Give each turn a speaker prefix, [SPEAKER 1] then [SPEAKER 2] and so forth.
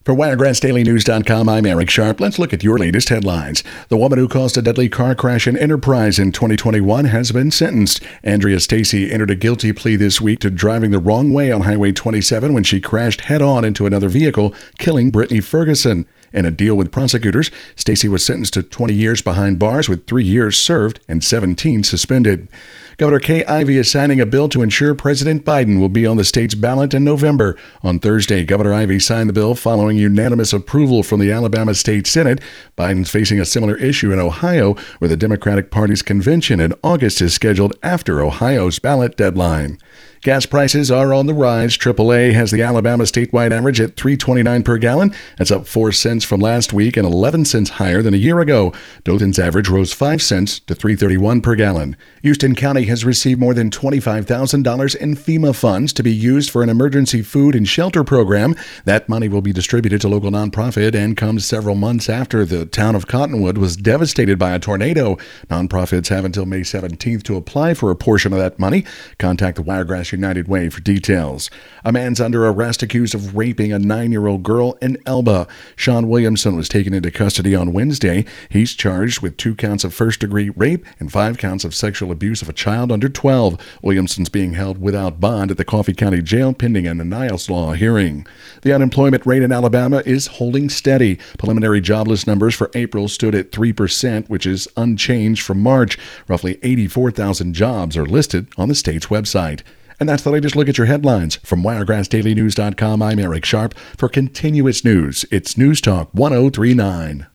[SPEAKER 1] For WiregrassDailyNews.com, I'm Eric Sharp. Let's look at your latest headlines. The woman who caused a deadly car crash in Enterprise in 2021 has been sentenced. Andrea Stacy entered a guilty plea this week to driving the wrong way on Highway 27 when she crashed head-on into another vehicle, killing Brittany Ferguson. In a deal with prosecutors, Stacy was sentenced to 20 years behind bars with 3 years served and 17 suspended. Governor Kay Ivey is signing a bill to ensure President Biden will be on the state's ballot in November. On Thursday, Governor Ivey signed the bill following unanimous approval from the Alabama State Senate. Biden's facing a similar issue in Ohio, where the Democratic Party's convention in August is scheduled after Ohio's ballot deadline. Gas prices are on the rise. AAA has the Alabama statewide average at $3.29 per gallon. That's up 4 cents from last week and 11 cents higher than a year ago. Dothan's average rose 5 cents to $3.31 per gallon. Houston County has received more than $25,000 in FEMA funds to be used for an emergency food and shelter program. That money will be distributed to local nonprofit and comes several months after the town of Cottonwood was devastated by a tornado. Nonprofits have until May 17th to apply for a portion of that money. Contact the Wiregrass United Way for details. A man's under arrest accused of raping a 9-year-old girl in Elba. Sean Williamson was taken into custody on Wednesday. He's charged with 2 counts of first-degree rape and 5 counts of sexual abuse of a child under 12. Williamson's being held without bond at the Coffee County Jail pending an Niles Law hearing. The unemployment rate in Alabama is holding steady. Preliminary jobless numbers for April stood at 3%, which is unchanged from March. Roughly 84,000 jobs are listed on the state's website. And that's the latest look at your headlines. From WiregrassDailyNews.com, I'm Eric Sharp. For continuous news, it's News Talk 1039.